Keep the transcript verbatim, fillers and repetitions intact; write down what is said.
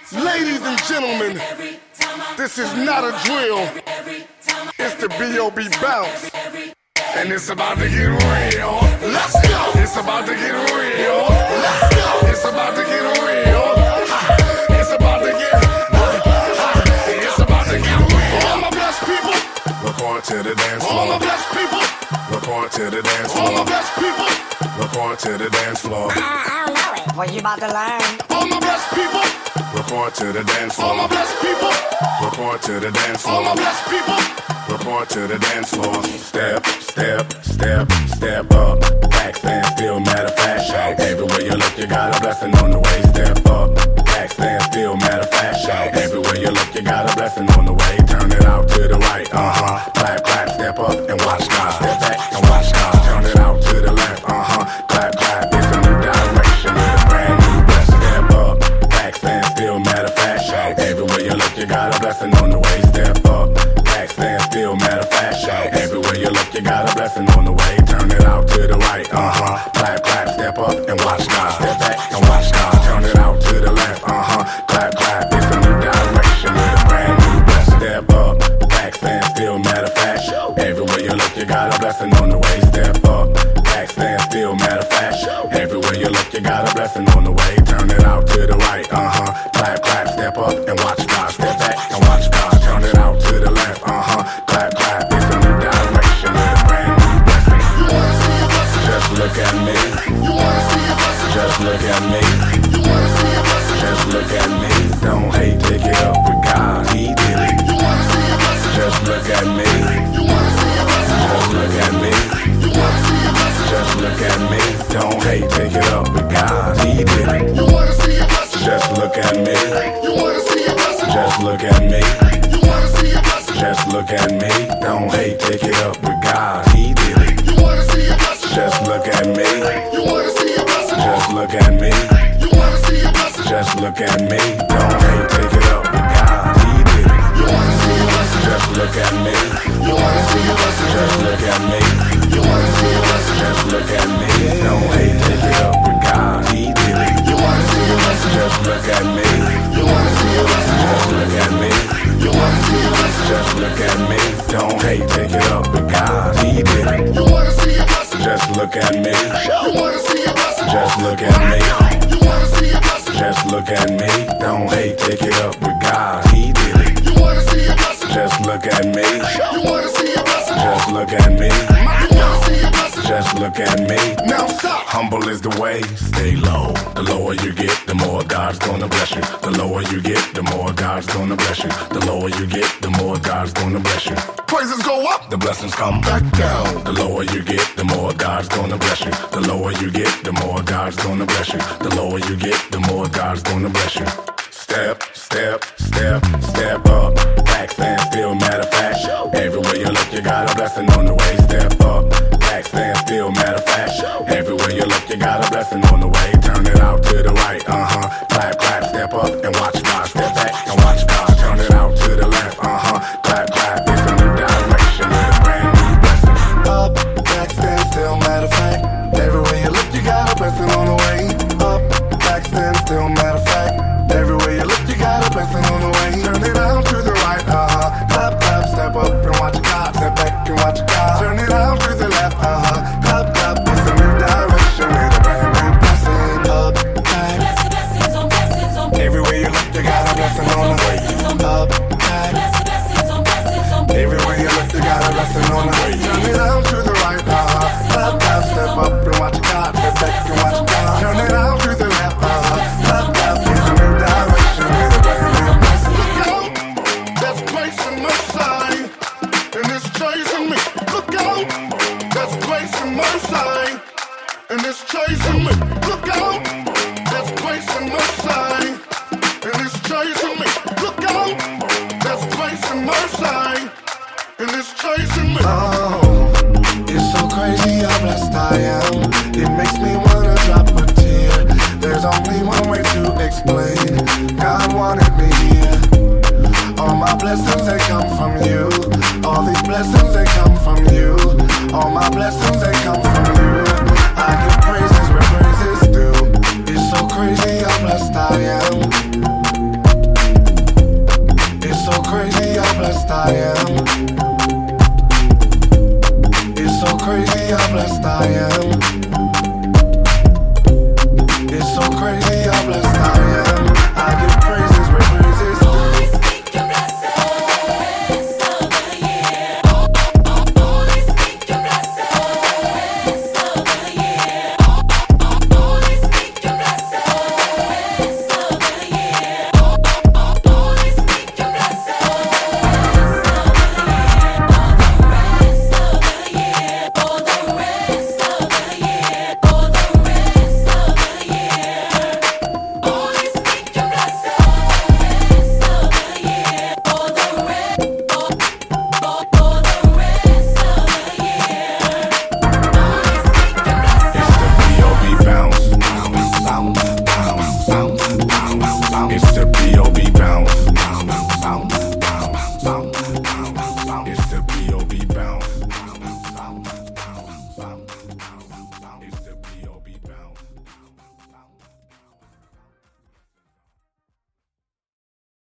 Ladies and gentlemen, this is not a drill. It's the B O B bounce. And it's about to get real. Let's go. It's about to get real. Let's go. It's about to get real. It's about to get It's about to get real. All my blessed people, report to the dance floor. All my blessed people, report to the dance floor. All my blessed people, report to the dance floor. I, I don't know it. What you about to learn? All my blessed people, report to the dance floor. All my blessed people, report to the dance floor. All my blessed people, report to the dance floor. Step, step, step, step up. Back stand still, matter of fact. Everywhere you look, you got a blessing on the way. Step up. Back stand still, matter of fact. Everywhere you look, you got a blessing on the way. Turn it out to the right. Uh huh. Clap, clap, step up and watch God. Step back and watch God. Turn it out to the left. Uh huh. Clap, clap. It's a new direction with a brand new blessing. Step up. Back stand still, matter of fact. Everywhere you look, you got a blessing on the way. Step up. Back stand still, matter of fact. Everywhere you look, you got a blessing on the way. Turn it out to the right. Uh huh. Clap, clap. Step up and watch God. Step back and watch God. Turn it out to the left. Uh huh. Clap, clap. It's a new direction with a brand new blessing. Step up. Back stand still, matter of fact. Everywhere you look, you got a blessing on the way. Step up. Back stand still, matter of fact. Everywhere you look, you got a blessing on the way. Turn it out to the right. Uh huh. Clap, clap. Step up and watch God. Step back and watch God. Turn it out to the left. Uh huh. Clap, clap. It's a new direction with a brand new blessing. You wanna see a blessing? Just look at me. You wanna see a blessing? Just look at me. You wanna see a blessing? Just look at me. Don't hate, take it up with God. He did it. You wanna see a blessing? Just look at me. You wanna see a blessing? Just look at me. You wanna see a blessing? Just look at me. Don't hate, take it up with God. He did it. You wanna see a blessing? Just look at me. You wanna see a blessing? Just look at me. You wanna see a blessing? Just look at me. Don't hate, take it up with God. He did it. You wanna see a blessing? Just look at me. You wanna see a blessing? Just look at me. You wanna see a blessing? Just look at me. Don't hate, take it up with God. He did it. You wanna see a blessing? Just look at me. You wanna see a blessing? Just look at me. You wanna see a blessing? Just look at me. Don't hate, take it up with God. He did it. You wanna see a blessing? Just look at me. You wanna see a blessing? Just look at me. You wanna see a blessing? Just look at me. Don't hate, take it up with God. He did it. You wanna see a blessing? Just look at me. You wanna see a blessing? Just look at me. You wanna see a blessing? Just look at me. Don't hate, take it up with God. He did it. You wanna see a blessing? Just look at me. You wanna see a blessing? Just look at me. You wanna see a blessing? Just look at me. Now stop. Humble is the way. Stay low. The lower you get, the more God's gonna bless you. The lower you get, the more God's gonna bless you. The lower you get, the more God's gonna bless you. Praises go up, the blessings come back down. The lower you get, the more God's gonna bless you. The lower you get, the more God's gonna bless you. The lower you get, the more God's gonna bless you. Step, step, step, step up. Back stand still, matter of fact. Everywhere you look, you got a blessing on the way. Step up. Back stand still, matter of fact. Everywhere you look, you got a blessing on the way. Turn it out to the right. Uh huh. Clap, clap, step up and watch God. Step back and watch God. Turn it out to the left. Uh huh. Clap, clap. It's a new direction with a brand new blessing. Up, back stand still, matter of fact. Everywhere you look, you got a blessing on the way. Up, back stand still, matter of fact. Everywhere you look, you got a blessing on the way. Turn it out to the right, uh-huh. Clap, clap, step up and watch God. Step back and watch God. Turn it out to the left, uh-huh. Clap, clap, it's a new direction with a brand new blessing. Up, back. Blessings on blessings on Everywhere you look, you got a blessing on the way. Up, back. blessings on blessings on Everywhere you look, you got a blessing on the way. Turn it out to the right, uh-huh. Clap, clap, step up and watch God. Step back and watch God. Turn it out to the left, uh-huh. Clap, clap, it's a new direction with a brand new blessing. Look out, that's grace and mercy, and it's chasing me. Look out, that's grace and mercy, and it's chasing me. Look out, that's grace and mercy, and it's chasing me. Look out, that's grace and mercy, and it's chasing me. Oh, it's so crazy how blessed I am. It makes me wanna drop a tear. There's only one way to explain. God wanted me here. All my blessings, they come from you. All these blessings, they come from you. All my blessings